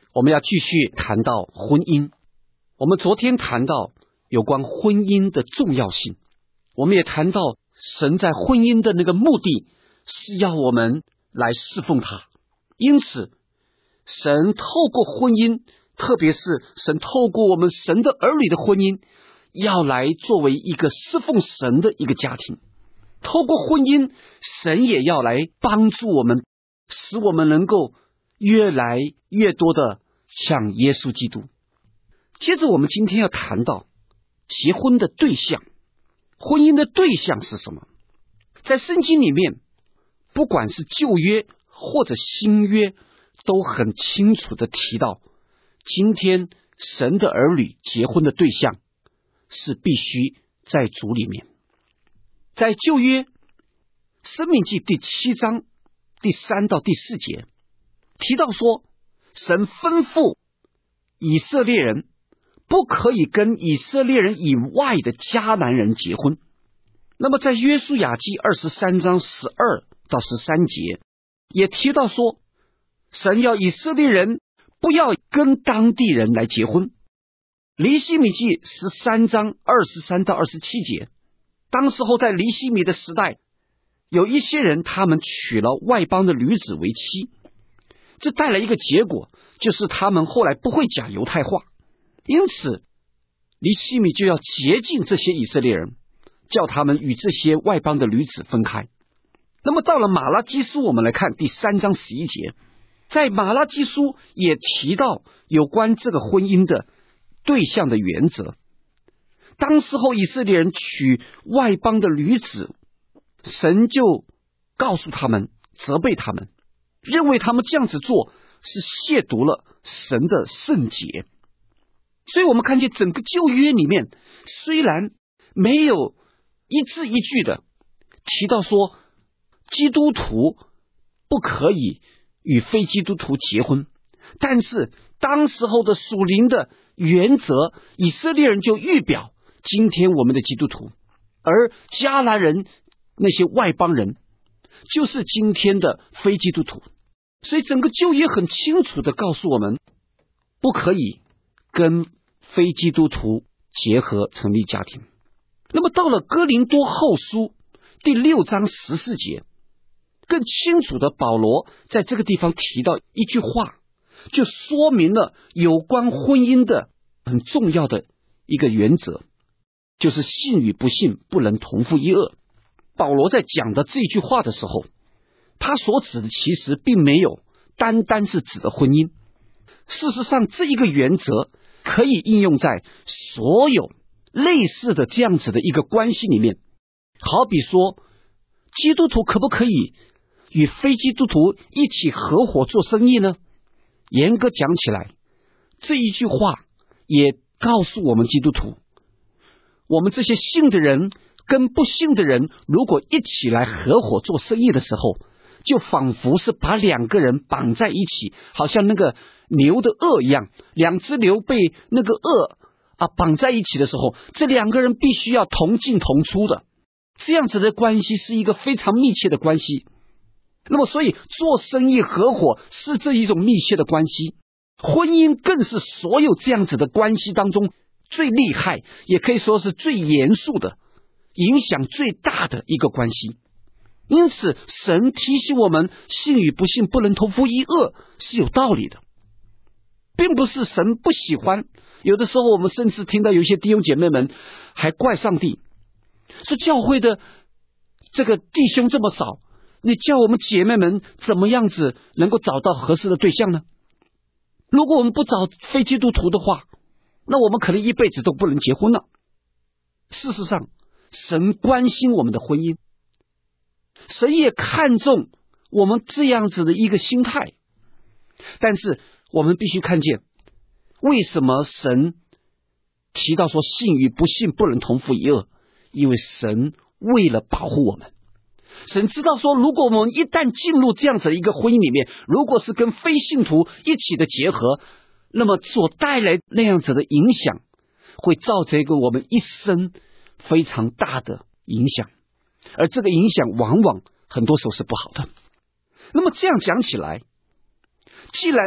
我们要继续谈到婚姻。我们昨天谈到有关婚姻的重要性，我们也谈到神在婚姻的那个目的是要我们来侍奉他，因此神透过婚姻，特别是神透过我们神的儿女的婚姻，要来作为一个侍奉神的一个家庭。透过婚姻，神也要来帮助我们，使我们能够越来越多的像耶稣基督。接着我们今天要谈到结婚的对象，婚姻的对象是什么？在圣经里面，不管是旧约或者新约，都很清楚的提到，今天神的儿女结婚的对象是必须在主里面。在旧约申命记第7章第3到第4节提到说，神吩咐以色列人不可以跟以色列人以外的迦南人结婚。那么在约书亚记23章12到13节也提到说，神要以色列人不要跟当地人来结婚。尼希米记13章23到27节，当时候在尼希米的时代，有一些人他们娶了外邦的女子为妻，这带来一个结果，就是他们后来不会讲犹太话，因此尼希米就要洁净这些以色列人，叫他们与这些外邦的女子分开。那么到了马拉基书，我们来看第3章11节，在马拉基书也提到有关这个婚姻的对象的原则。当时候以色列人娶外邦的女子，神就告诉他们，责备他们，认为他们这样子做是亵渎了神的圣洁。所以我们看见整个旧约里面，虽然没有一字一句的提到说基督徒不可以与非基督徒结婚，但是当时候的属灵的原则，以色列人就预表今天我们的基督徒，而迦南人那些外邦人就是今天的非基督徒。所以整个旧约很清楚的告诉我们，不可以跟非基督徒结合成立家庭。那么到了哥林多后书第6章14节，更清楚的保罗在这个地方提到一句话，就说明了有关婚姻的很重要的一个原则，就是信与不信不能同负一轭。保罗在讲的这句话的时候，他所指的其实并没有单单是指的婚姻，事实上这一个原则可以应用在所有类似的这样子的一个关系里面。好比说，基督徒可不可以与非基督徒一起合伙做生意呢？严格讲起来，这一句话也告诉我们基督徒，我们这些信的人跟不信的人如果一起来合伙做生意的时候，就仿佛是把两个人绑在一起，好像那个牛的轭一样，两只牛被那个轭绑在一起的时候，这两个人必须要同进同出的，这样子的关系是一个非常密切的关系。那么所以做生意合伙是这一种密切的关系，婚姻更是所有这样子的关系当中最厉害，也可以说是最严肃的，影响最大的一个关系。因此神提醒我们，信与不信不能同负一轭是有道理的，并不是神不喜欢。有的时候我们甚至听到有一些弟兄姐妹们还怪上帝，说教会的这个弟兄这么少，你叫我们姐妹们怎么样子能够找到合适的对象呢？如果我们不找非基督徒的话，那我们可能一辈子都不能结婚了。事实上神关心我们的婚姻，神也看重我们这样子的一个心态，但是我们必须看见，为什么神提到说信与不信不能同负一轭？因为神为了保护我们，神知道说，如果我们一旦进入这样子的一个婚姻里面，如果是跟非信徒一起的结合，那么所带来那样子的影响，会造成一个我们一生非常大的影响，而这个影响往往很多时候是不好的。那么这样讲起来，既然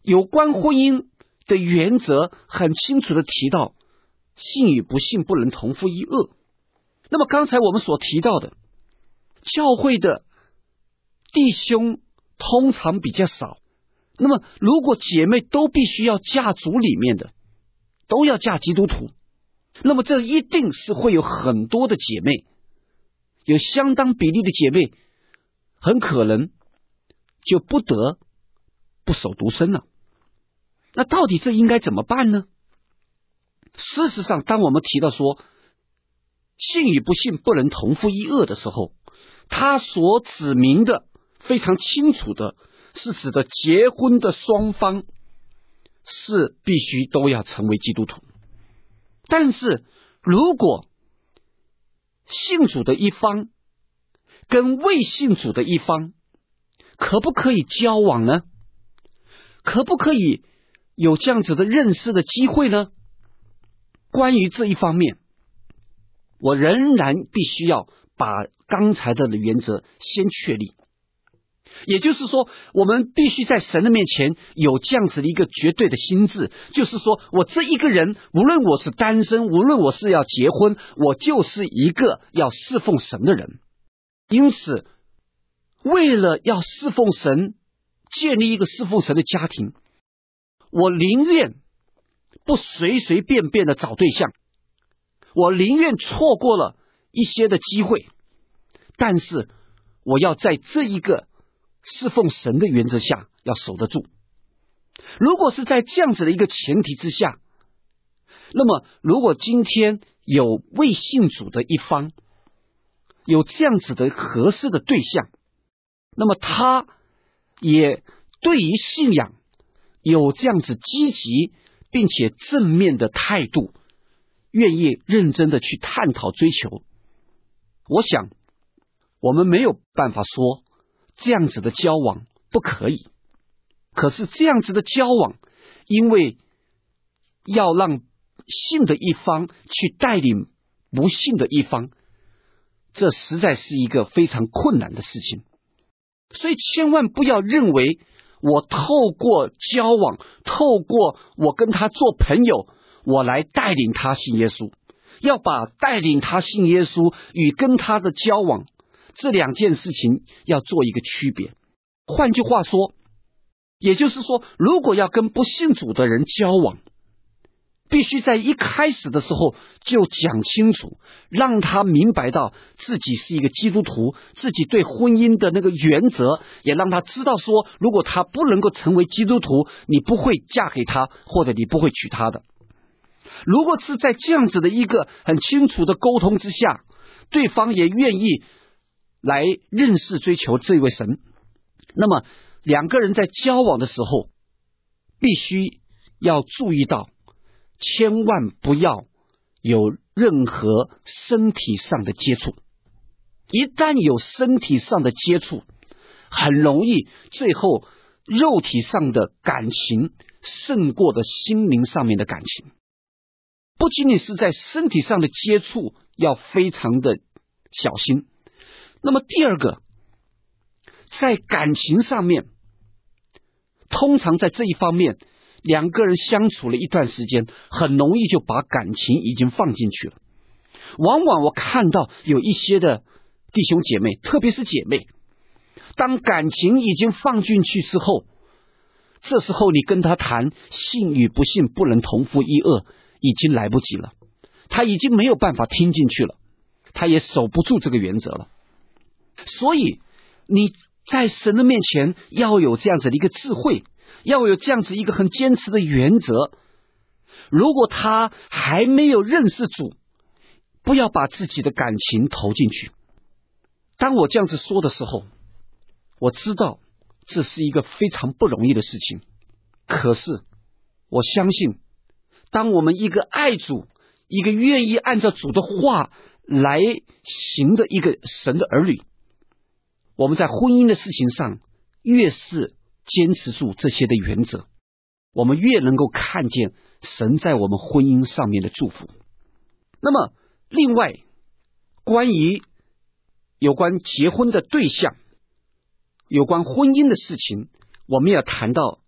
有关婚姻的原则很清楚的提到，信与不信不能同负一轭。那么刚才我们所提到的，教会的弟兄通常比较少，那么如果姐妹都必须要嫁族里面的，都要嫁基督徒，那么这一定是会有很多的姐妹，有相当比例的姐妹很可能就不得不守独身了。那到底这应该怎么办呢？事实上，当我们提到说信与不信不能同负一轭的时候，他所指明的非常清楚的是指的结婚的双方是必须都要成为基督徒。但是如果信主的一方跟未信主的一方可不可以交往呢？可不可以有这样子的认识的机会呢？关于这一方面，我仍然必须要把刚才的原则先确立。也就是说，我们必须在神的面前有这样子的一个绝对的心志，就是说我这一个人，无论我是单身，无论我是要结婚，我就是一个要侍奉神的人。因此为了要侍奉神，建立一个侍奉神的家庭，我宁愿不随随便便的找对象，我宁愿错过了一些的机会，但是我要在这一个侍奉神的原则下要守得住。如果是在这样子的一个前提之下，那么如果今天有未信主的一方有这样子的合适的对象，那么他也对于信仰有这样子积极并且正面的态度，愿意认真的去探讨追求，我想我们没有办法说这样子的交往不可以。可是这样子的交往，因为要让信的一方去带领不信的一方，这实在是一个非常困难的事情。所以千万不要认为我透过交往，透过我跟他做朋友，我来带领他信耶稣。要把带领他信耶稣与跟他的交往这两件事情要做一个区别。换句话说，也就是说，如果要跟不信主的人交往，必须在一开始的时候就讲清楚，让他明白到自己是一个基督徒，自己对婚姻的那个原则，也让他知道说，如果他不能够成为基督徒，你不会嫁给他，或者你不会娶他的。如果是在这样子的一个很清楚的沟通之下，对方也愿意来认识追求这位神，那么两个人在交往的时候必须要注意到，千万不要有任何身体上的接触。一旦有身体上的接触，很容易最后肉体上的感情胜过的心灵上面的感情。不仅仅是在身体上的接触要非常的小心，那么第二个，在感情上面，通常在这一方面两个人相处了一段时间，很容易就把感情已经放进去了。往往我看到有一些的弟兄姐妹，特别是姐妹，当感情已经放进去之后，这时候你跟他谈信与不信不能同负一轭，已经来不及了，他已经没有办法听进去了，他也守不住这个原则了。所以你在神的面前要有这样子的一个智慧，要有这样子一个很坚持的原则。如果他还没有认识主，不要把自己的感情投进去。当我这样子说的时候，我知道这是一个非常不容易的事情，可是我相信，当我们一个爱主，一个愿意按照主的话来行的一个神的儿女，我们在婚姻的事情上越是坚持住这些的原则，我们越能够看见神在我们婚姻上面的祝福。那么另外，关于有关结婚的对象，有关婚姻的事情，我们要谈到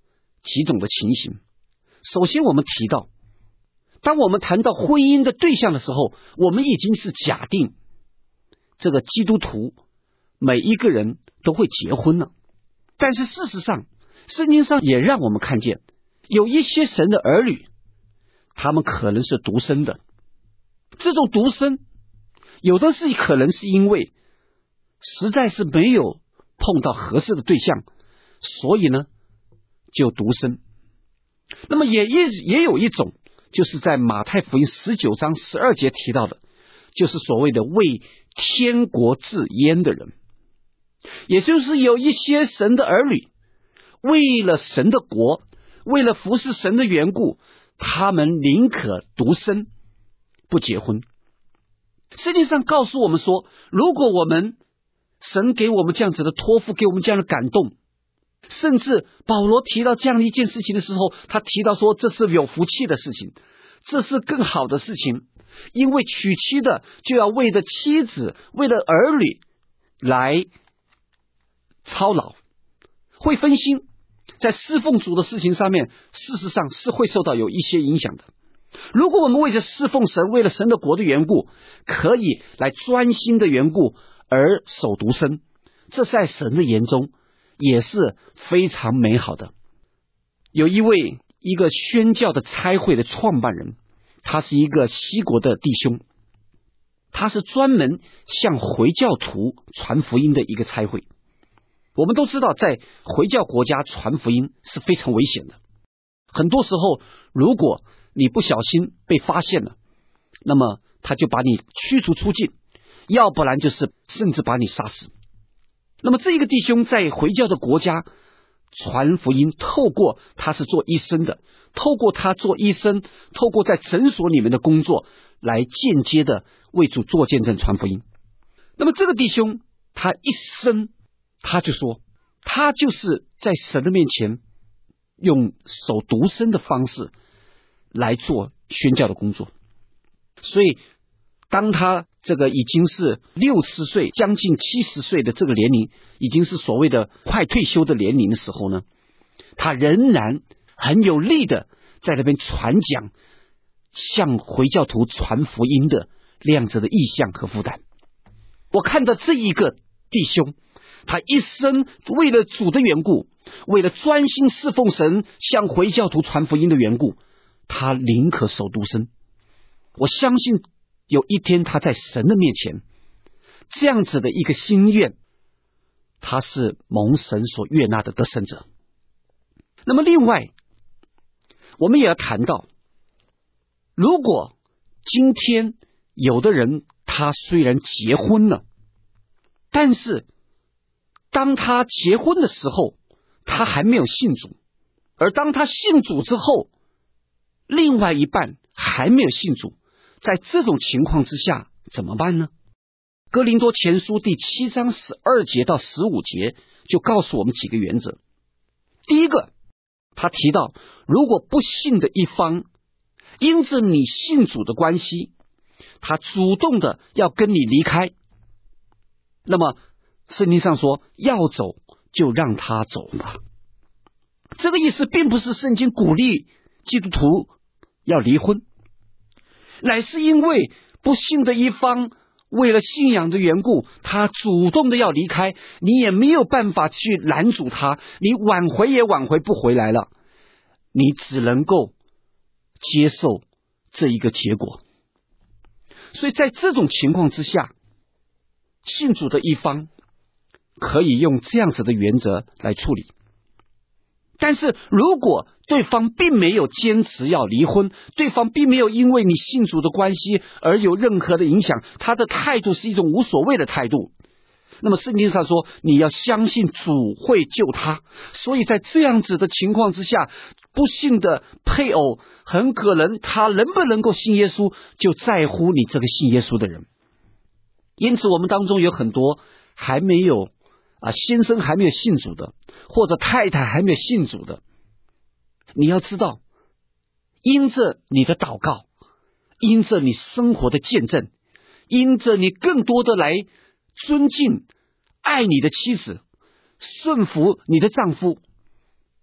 几种的情形。首先我们提到，当我们谈到婚姻的对象的时候，我们已经是假定这个基督徒每一个人都会结婚了。但是事实上，圣经上也让我们看见，有一些神的儿女，他们可能是独生的。这种独生，有的是可能是因为实在是没有碰到合适的对象，所以呢就独生。那么也有一种，就是在马太福音19章12节提到的，就是所谓的为天国自阉的人，也就是有一些神的儿女，为了神的国，为了服侍神的缘故，他们宁可独生不结婚。圣经上告诉我们说，如果我们神给我们这样子的托付，给我们这样的感动，甚至保罗提到这样一件事情的时候，他提到说这是有福气的事情，这是更好的事情，因为娶妻的就要为了妻子，为了儿女来操劳，会分心，在侍奉主的事情上面，事实上是会受到有一些影响的。如果我们为着侍奉神，为了神的国的缘故，可以来专心的缘故而守独身，这在神的眼中也是非常美好的。有一个宣教的差会的创办人，他是一个西国的弟兄，他是专门向回教徒传福音的一个差会。我们都知道，在回教国家传福音是非常危险的，很多时候如果你不小心被发现了，那么他就把你驱逐出境，要不然就是甚至把你杀死。那么这一个弟兄在回教的国家传福音，透过他是做医生的，透过他做医生，透过在诊所里面的工作，来间接的为主做见证传福音。那么这个弟兄他一生，他就说他就是在神的面前用守独身的方式来做宣教的工作。所以当他这个已经是60岁将近70岁的这个年龄，已经是所谓的快退休的年龄的时候呢，他仍然很有力的在那边传讲，向回教徒传福音的那样子的意向和负担。我看到这一个弟兄，他一生为了主的缘故，为了专心侍奉神，向回教徒传福音的缘故，他宁可守独身。我相信有一天他在神的面前，这样子的一个心愿，他是蒙神所悦纳的得胜者。那么另外我们也要谈到，如果今天有的人他虽然结婚了，但是当他结婚的时候他还没有信主，而当他信主之后，另外一半还没有信主，在这种情况之下怎么办呢？哥林多前书第7章12节到15节就告诉我们几个原则。第一个，他提到如果不信的一方因着你信主的关系，他主动的要跟你离开，那么圣经上说要走就让他走吧。这个意思并不是圣经鼓励基督徒要离婚，乃是因为不信的一方为了信仰的缘故，他主动的要离开，你也没有办法去拦阻他，你挽回也挽回不回来了，你只能够接受这一个结果。所以在这种情况之下，信主的一方可以用这样子的原则来处理。但是如果对方并没有坚持要离婚，对方并没有因为你信主的关系而有任何的影响，他的态度是一种无所谓的态度，那么圣经上说你要相信主会救他。所以在这样子的情况之下，不信的配偶很可能他能不能够信耶稣，就在乎你这个信耶稣的人。因此我们当中有很多还没有先生还没有信主的，或者太太还没有信主的，你要知道，因着你的祷告，因着你生活的见证，因着你更多的来尊敬爱你的妻子，顺服你的丈夫，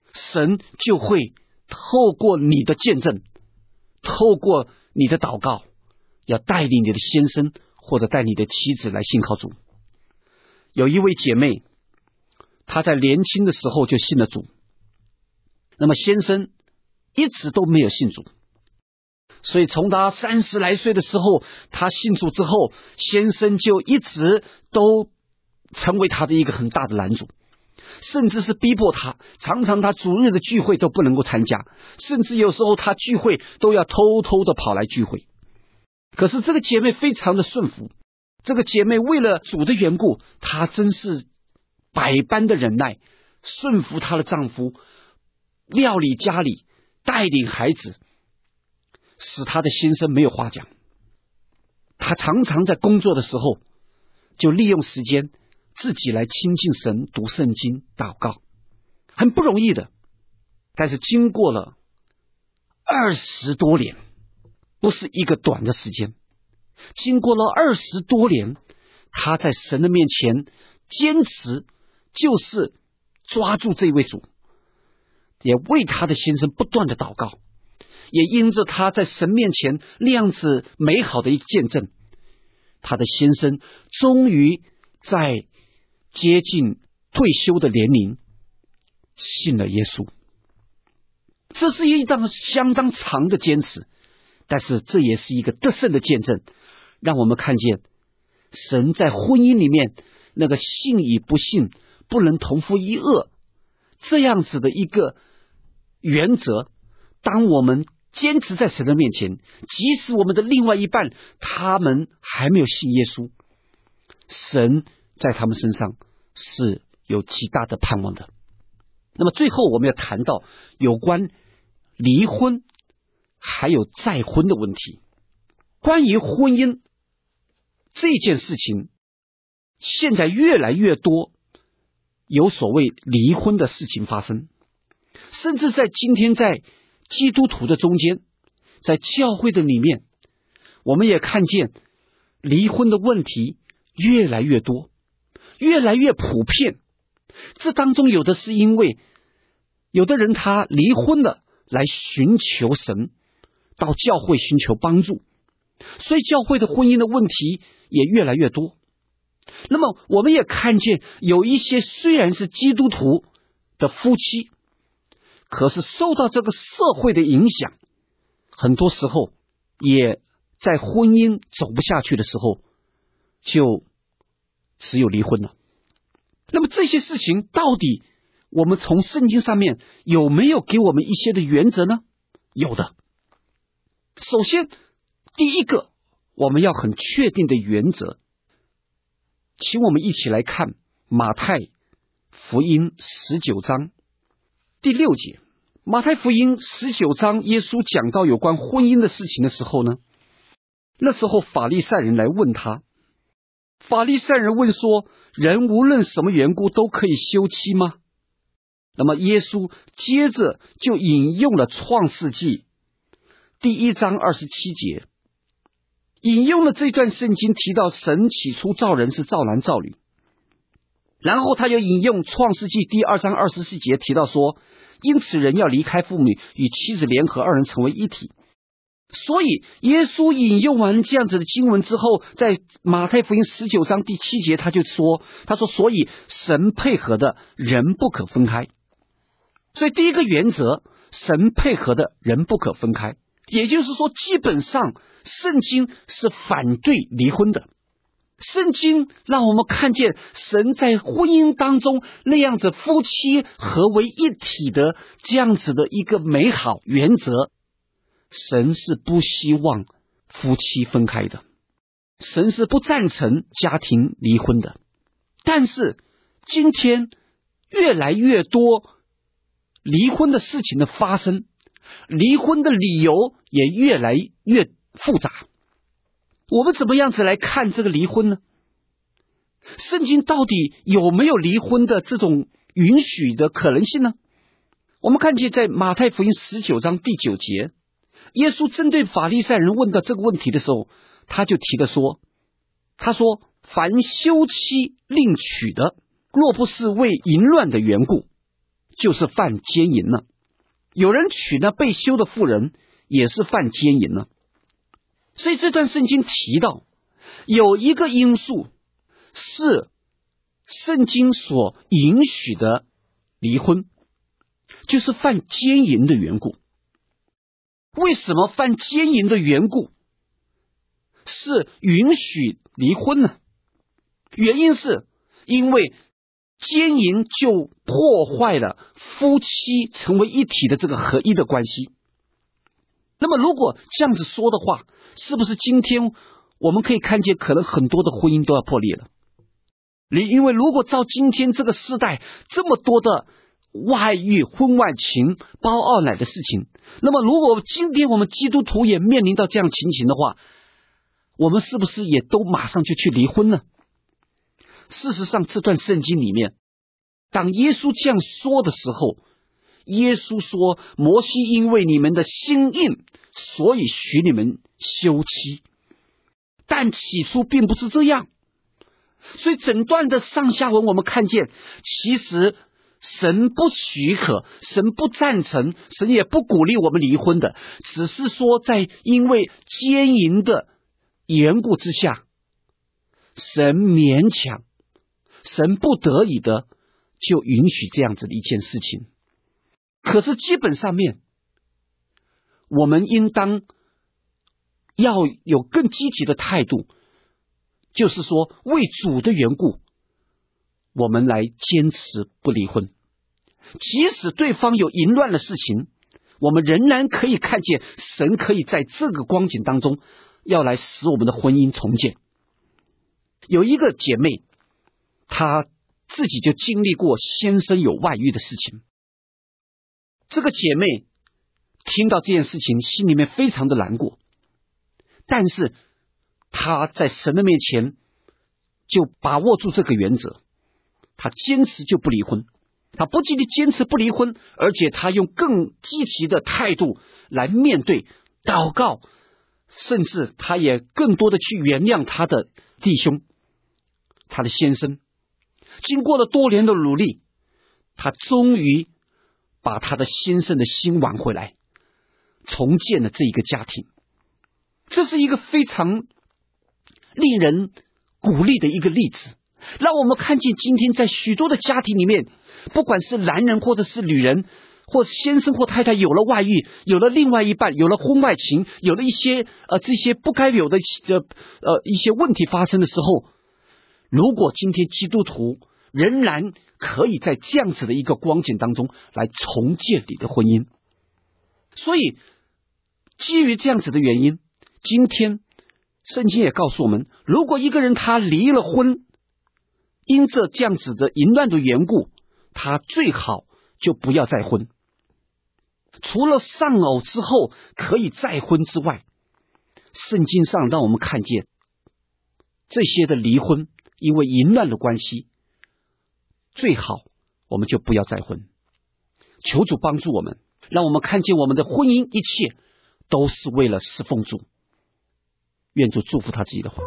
神就会透过你的见证，透过你的祷告，要带领你的先生或者带你的妻子来信靠主。有一位姐妹，她在年轻的时候就信了主，那么先生一直都没有信主，所以从他30来岁的时候，他信主之后，先生就一直都成为他的一个很大的拦阻，甚至是逼迫他，常常他主日的聚会都不能够参加，甚至有时候他聚会都要偷偷的跑来聚会。可是这个姐妹非常的顺服，这个姐妹为了主的缘故，她真是百般的忍耐，顺服她的丈夫，料理家里，带领孩子，使她的先生没有话讲。她常常在工作的时候就利用时间自己来亲近神，读圣经，祷告，很不容易的。但是经过了20多年，不是一个短的时间，经过了20多年，她在神的面前坚持，就是抓住这位主，也为她的先生不断的祷告，也因着她在神面前那样子美好的一个见证，她的先生终于在接近退休的年龄信了耶稣。这是一段相当长的坚持，但是这也是一个得胜的见证，让我们看见神在婚姻里面那个信与不信不能同负一軛这样子的一个原则。当我们坚持在神的面前，即使我们的另外一半他们还没有信耶稣，神在他们身上是有极大的盼望的。那么最后我们要谈到有关离婚还有再婚的问题。关于婚姻这件事情，现在越来越多有所谓离婚的事情发生，甚至在今天在基督徒的中间，在教会的里面，我们也看见离婚的问题越来越多，越来越普遍。这当中有的是因为有的人他离婚了来寻求神，到教会寻求帮助，所以教会的婚姻的问题也越来越多。那么我们也看见有一些虽然是基督徒的夫妻，可是受到这个社会的影响，很多时候也在婚姻走不下去的时候就只有离婚了。那么这些事情到底我们从圣经上面有没有给我们一些的原则呢？有的。首先第一个我们要很确定的原则，请我们一起来看马太福音19章第6节。马太福音19章耶稣讲到有关婚姻的事情的时候呢，那时候法利赛人来问他，法利赛人问说，人无论什么缘故都可以休妻吗？那么耶稣接着就引用了创世纪第1章27节，引用了这段圣经，提到神起初造人是造男造女。然后他又引用创世纪第2章24节，提到说，因此人要离开父母，与妻子联合，二人成为一体。所以耶稣引用完这样子的经文之后，在马太福音19章第7节他说所以神配合的人不可分开。所以第一个原则，神配合的人不可分开，也就是说基本上圣经是反对离婚的。圣经让我们看见神在婚姻当中那样子夫妻合为一体的这样子的一个美好原则，神是不希望夫妻分开的，神是不赞成家庭离婚的。但是今天越来越多离婚的事情的发生，离婚的理由也越来越复杂。我们怎么样子来看这个离婚呢？圣经到底有没有离婚的这种允许的可能性呢？我们看见在马太福音19章第9节，耶稣针对法利赛人问到这个问题的时候，他就提了说，他说凡休妻另娶的，若不是为淫乱的缘故， 就是犯奸淫了。有人娶那被休的妇人，也是犯奸淫了。所以这段圣经提到，有一个因素是圣经所允许的离婚，就是犯奸淫的缘故。为什么犯奸淫的缘故是允许离婚呢？原因是因为奸淫就破坏了夫妻成为一体的这个合一的关系。那么如果这样子说的话，是不是今天我们可以看见可能很多的婚姻都要破裂了？因为如果照今天这个时代这么多的外遇、婚外情、包二奶的事情，那么如果今天我们基督徒也面临到这样情形的话，我们是不是也都马上就去离婚呢？事实上，这段圣经里面，当耶稣这样说的时候，耶稣说，摩西因为你们的心硬，所以许你们休妻。但起初并不是这样。所以整段的上下文我们看见，其实神不许可，神不赞成，神也不鼓励我们离婚的，只是说在因为奸淫的缘故之下，神勉强，神不得已的就允许这样子的一件事情。可是基本上面，我们应当要有更积极的态度，就是说为主的缘故，我们来坚持不离婚。即使对方有淫乱的事情，我们仍然可以看见神可以在这个光景当中要来使我们的婚姻重建。有一个姐妹，她自己就经历过先生有外遇的事情。这个姐妹听到这件事情，心里面非常的难过，但是她在神的面前就把握住这个原则，她坚持就不离婚。她不仅仅坚持不离婚，而且她用更积极的态度来面对祷告，甚至她也更多的去原谅她的弟兄，她的先生。经过了多年的努力，她终于把她的先生的心挽回来，重建了这一个家庭。这是一个非常令人鼓励的一个例子，让我们看见今天在许多的家庭里面，不管是男人或者是女人，或先生或太太有了外遇，有了另外一半，有了婚外情，有了一些这些不该有的一些问题发生的时候，如果今天基督徒仍然可以在这样子的一个光景当中来重建你的婚姻。所以基于这样子的原因，今天圣经也告诉我们，如果一个人他离了婚，因着这样子的淫乱的缘故，他最好就不要再婚。除了丧偶之后可以再婚之外，圣经上让我们看见这些的离婚因为淫乱的关系，最好我们就不要再婚。求主帮助我们，让我们看见我们的婚姻一切都是为了侍奉主。愿主祝福他自己的话。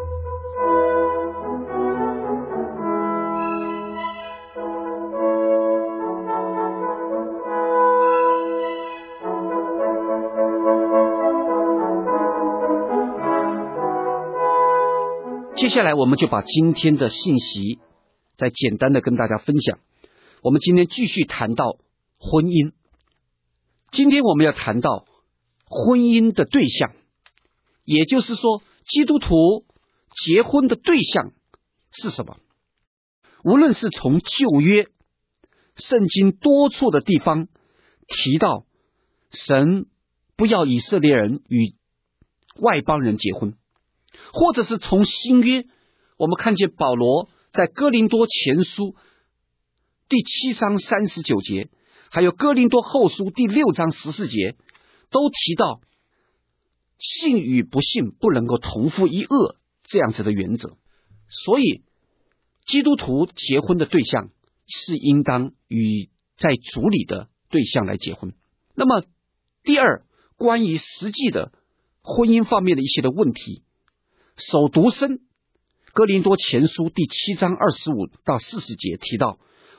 接下来我们就把今天的信息再简单的跟大家分享。我们今天继续谈到婚姻，今天我们要谈到婚姻的对象，也就是说基督徒结婚的对象是什么。无论是从旧约圣经多处的地方提到神不要以色列人与外邦人结婚，或者是从新约我们看见保罗在哥林多前书第7章39节，还有哥林多后书第6章14节，都提到信与不信不能够同父一轭这样子的原则。所以基督徒结婚的对象是应当与在主里的对象来结婚。那么第二，关于实际的婚姻方面的一些的问题，守独身哥林多前书第7章25到40节提到，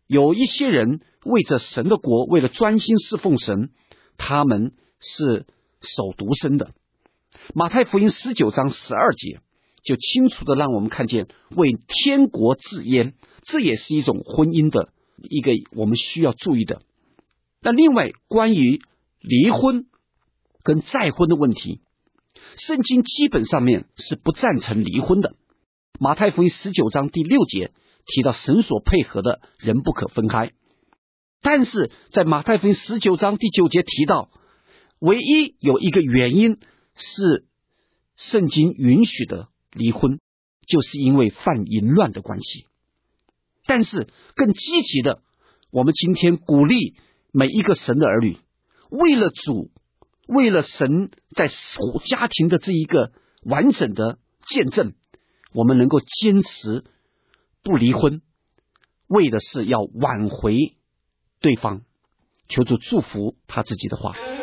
有一些人为着神的国，为了专心侍奉神，他们是守独身的。马太福音19章12节就清楚的让我们看见为天国自阉，这也是一种婚姻的一个我们需要注意的。那另外关于离婚跟再婚的问题，圣经基本上面是不赞成离婚的。马太福音19章第6节提到神所配合的人不可分开，但是在马太福音19章第9节提到，唯一有一个原因是圣经允许的离婚，就是因为犯淫乱的关系。但是更积极的，我们今天鼓励每一个神的儿女，为了主，为了神在家庭的这一个完整的见证，我们能够坚持不离婚，为的是要挽回对方。求主祝福他自己的话。